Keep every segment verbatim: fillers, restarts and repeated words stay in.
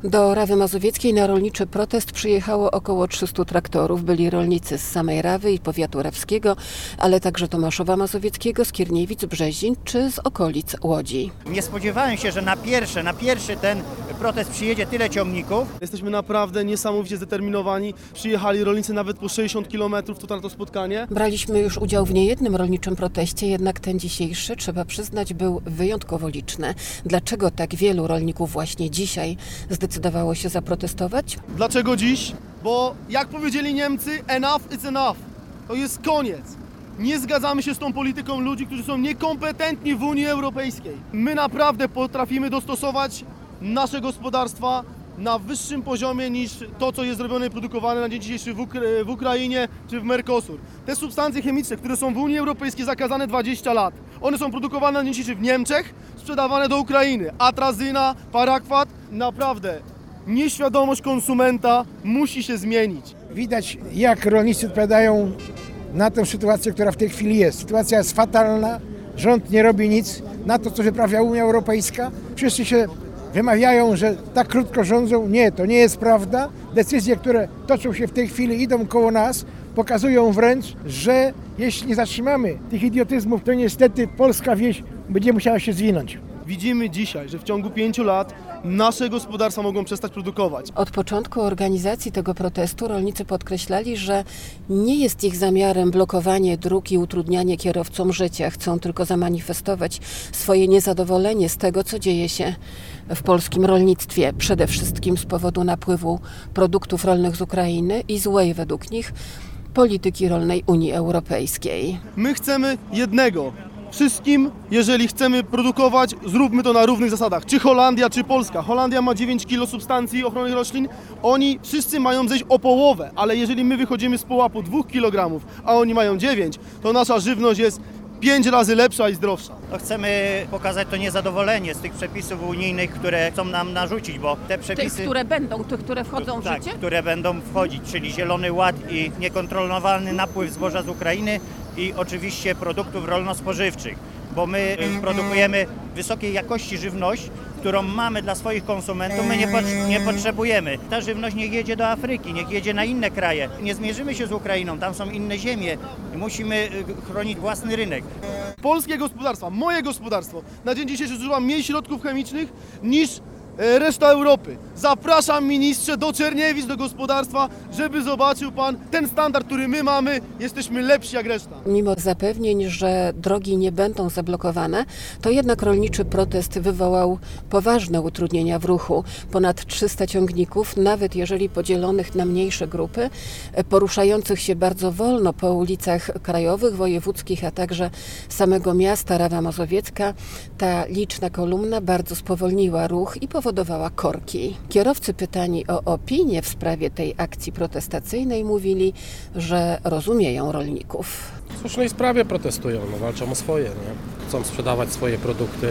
Do Rawy Mazowieckiej na rolniczy protest przyjechało około trzystu traktorów. Byli rolnicy z samej Rawy i powiatu rawskiego, ale także Tomaszowa Mazowieckiego, Skierniewic, Brzezin czy z okolic Łodzi. Nie spodziewałem się, że na pierwszy, na pierwszy ten protest przyjedzie tyle ciągników. Jesteśmy naprawdę niesamowicie zdeterminowani. Przyjechali rolnicy nawet po sześćdziesiąt kilometrów tutaj na to spotkanie. Braliśmy już udział w niejednym rolniczym proteście, jednak ten dzisiejszy, trzeba przyznać, był wyjątkowo liczny. Dlaczego tak wielu rolników właśnie dzisiaj zdecydowało się zaprotestować? Dlaczego dziś? Bo jak powiedzieli Niemcy, enough is enough. To jest koniec. Nie zgadzamy się z tą polityką ludzi, którzy są niekompetentni w Unii Europejskiej. My naprawdę potrafimy dostosować nasze gospodarstwa na wyższym poziomie niż to, co jest robione i produkowane na dzień dzisiejszy w, Ukra- w Ukrainie czy w Mercosur. Te substancje chemiczne, które są w Unii Europejskiej zakazane dwadzieścia lat, one są produkowane na dzień dzisiejszy w Niemczech, sprzedawane do Ukrainy. Atrazyna, parakwat, naprawdę nieświadomość konsumenta musi się zmienić. Widać, jak rolnicy odpowiadają na tę sytuację, która w tej chwili jest. Sytuacja jest fatalna, rząd nie robi nic na to, co wyprawia Unia Europejska. Wszyscy się wymawiają, że tak krótko rządzą. Nie, to nie jest prawda. Decyzje, które toczą się w tej chwili, idą koło nas, pokazują wręcz, że jeśli nie zatrzymamy tych idiotyzmów, to niestety polska wieś będzie musiała się zwinąć. Widzimy dzisiaj, że w ciągu pięciu lat nasze gospodarstwa mogą przestać produkować. Od początku organizacji tego protestu rolnicy podkreślali, że nie jest ich zamiarem blokowanie dróg i utrudnianie kierowcom życia. Chcą tylko zamanifestować swoje niezadowolenie z tego, co dzieje się w polskim rolnictwie. Przede wszystkim z powodu napływu produktów rolnych z Ukrainy i złej według nich polityki rolnej Unii Europejskiej. My chcemy jednego. Wszystkim, jeżeli chcemy produkować, zróbmy to na równych zasadach. Czy Holandia, czy Polska. Holandia ma dziewięć kilo substancji ochronnych roślin. Oni wszyscy mają zejść o połowę, ale jeżeli my wychodzimy z pułapu dwóch kilogramów, a oni mają dziewięć, to nasza żywność jest pięć razy lepsza i zdrowsza. To chcemy pokazać to niezadowolenie z tych przepisów unijnych, które chcą nam narzucić, bo te przepisy... Tych, które będą, tych, które wchodzą w tak, życie? które będą wchodzić, czyli Zielony Ład i niekontrolowany napływ zboża z Ukrainy i oczywiście produktów rolno-spożywczych, bo my produkujemy wysokiej jakości żywność, którą mamy dla swoich konsumentów, my nie, pot- nie potrzebujemy. Ta żywność niech jedzie do Afryki, niech jedzie na inne kraje. Nie zmierzymy się z Ukrainą, tam są inne ziemie. Musimy chronić własny rynek. Polskie gospodarstwa, moje gospodarstwo, na dzień dzisiejszy zużywa mniej środków chemicznych niż reszta Europy. Zapraszam, ministrze, do Czerniewic, do gospodarstwa, żeby zobaczył pan ten standard, który my mamy, jesteśmy lepsi jak reszta. Mimo zapewnień, że drogi nie będą zablokowane, to jednak rolniczy protest wywołał poważne utrudnienia w ruchu. Ponad trzysta ciągników, nawet jeżeli podzielonych na mniejsze grupy, poruszających się bardzo wolno po ulicach krajowych, wojewódzkich, a także samego miasta Rawa Mazowiecka, ta liczna kolumna bardzo spowolniła ruch i powodowała korki. Kierowcy pytani o opinię w sprawie tej akcji protestacyjnej mówili, że rozumieją rolników. W słusznej sprawie protestują, no, walczą o swoje, nie? Chcą sprzedawać swoje produkty.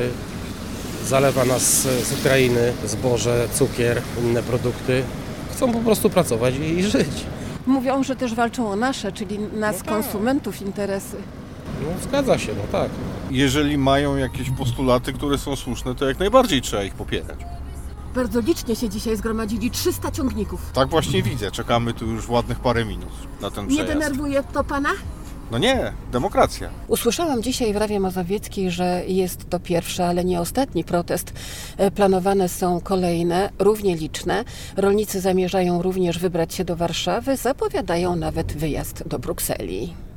Zalewa nas z Ukrainy zboże, cukier, inne produkty. Chcą po prostu pracować i, i żyć. Mówią, że też walczą o nasze, czyli nas, No tak. konsumentów, interesy. No, zgadza się, no tak. Jeżeli mają jakieś postulaty, które są słuszne, to jak najbardziej trzeba ich popierać. Bardzo licznie się dzisiaj zgromadzili, trzysta ciągników. Tak właśnie widzę. Czekamy tu już ładnych parę minut na ten Nie przejazd. denerwuje to pana? No nie, demokracja. Usłyszałam dzisiaj w Rawie Mazowieckiej, że jest to pierwszy, ale nie ostatni protest. Planowane są kolejne, równie liczne. Rolnicy zamierzają również wybrać się do Warszawy, zapowiadają nawet wyjazd do Brukseli.